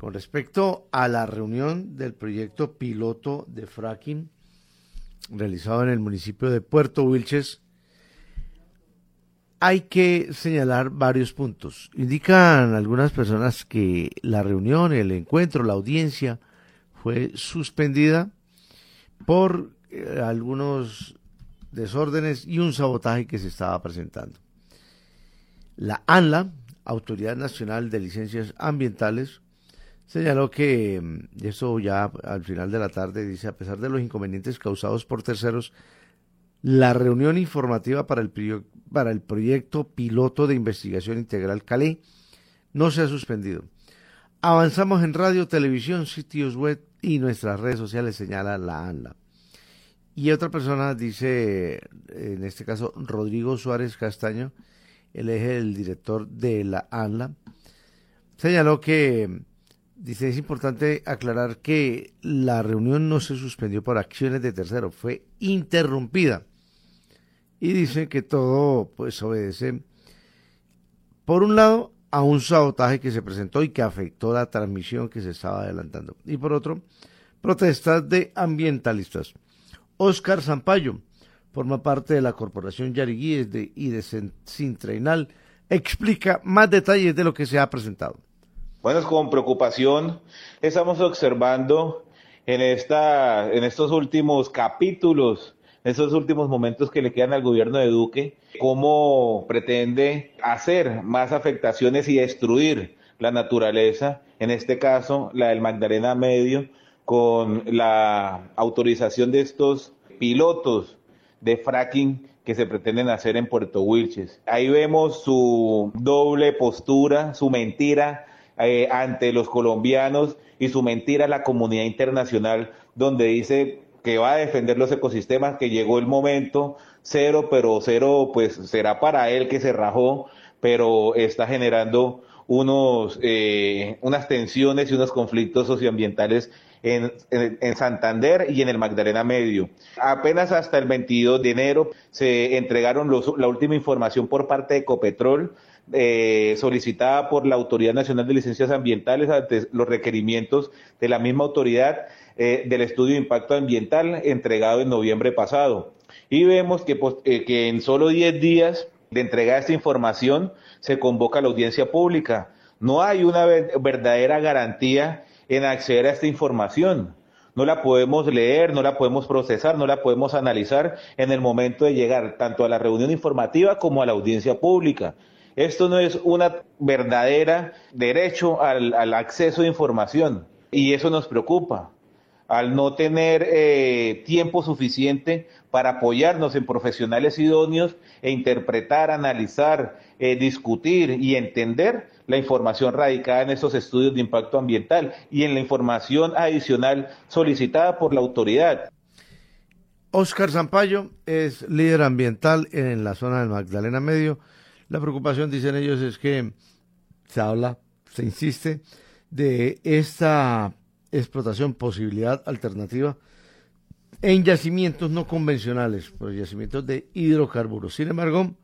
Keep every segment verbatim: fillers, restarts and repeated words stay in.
con respecto a la reunión del proyecto piloto de fracking realizado en el municipio de Puerto Wilches, hay que señalar varios puntos. Indican algunas personas que la reunión, el encuentro, la audiencia fue suspendida por eh, algunos desórdenes y un sabotaje que se estaba presentando. La ANLA, Autoridad Nacional de Licencias Ambientales, señaló que, eso ya al final de la tarde, dice, a pesar de los inconvenientes causados por terceros, la reunión informativa para el, para el proyecto piloto de investigación integral Calé no se ha suspendido. Avanzamos en radio, televisión, sitios web y nuestras redes sociales, señala la ANLA. Y otra persona dice, en este caso Rodrigo Suárez Castaño, él es el director de la ANLA, señaló que, dice, es importante aclarar que la reunión no se suspendió por acciones de terceros, fue interrumpida. Y dice que todo pues obedece, por un lado, a un sabotaje que se presentó y que afectó la transmisión que se estaba adelantando. Y por otro, protestas de ambientalistas. Óscar Zampayo forma parte de la Corporación Yariguíes de, y de Sintrainal, explica más detalles de lo que se ha presentado. Bueno, con preocupación estamos observando en, esta, en estos últimos capítulos, en estos últimos momentos que le quedan al gobierno de Duque, cómo pretende hacer más afectaciones y destruir la naturaleza, en este caso la del Magdalena Medio, con la autorización de estos pilotos de fracking que se pretenden hacer en Puerto Wilches. Ahí vemos su doble postura, su mentira eh, ante los colombianos y su mentira a la comunidad internacional, donde dice que va a defender los ecosistemas, que llegó el momento, cero, pero cero pues será para él que se rajó, pero está generando unos eh, unas tensiones y unos conflictos socioambientales en, en, en Santander y en el Magdalena Medio. Apenas hasta el veintidós de enero se entregaron los, la última información por parte de Ecopetrol, eh, solicitada por la Autoridad Nacional de Licencias Ambientales ante los requerimientos de la misma autoridad eh, del estudio de impacto ambiental entregado en noviembre pasado. Y vemos que, pues, eh, que en solo diez días de entregar esta información se convoca la audiencia pública. No hay una verdadera garantía en acceder a esta información. No la podemos leer, no la podemos procesar, no la podemos analizar en el momento de llegar tanto a la reunión informativa como a la audiencia pública. Esto no es una verdadera derecho al, al acceso a información y eso nos preocupa. Al no tener eh, tiempo suficiente para apoyarnos en profesionales idóneos e interpretar, analizar, eh, discutir y entender la información radicada en esos estudios de impacto ambiental y en la información adicional solicitada por la autoridad. Óscar Zampayo es líder ambiental en la zona del Magdalena Medio. La preocupación, dicen ellos, es que se habla, se insiste, de esta explotación, posibilidad alternativa en yacimientos no convencionales, por yacimientos de hidrocarburos. Sin embargo,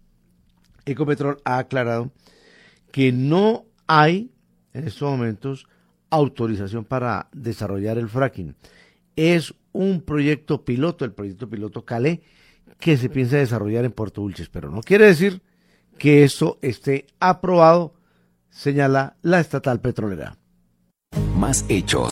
Ecopetrol ha aclarado que no hay en estos momentos autorización para desarrollar el fracking. Es un proyecto piloto, el proyecto piloto Calé, que se piensa desarrollar en Puerto Wilches, pero no quiere decir que esto esté aprobado, señala la estatal petrolera. Más hechos.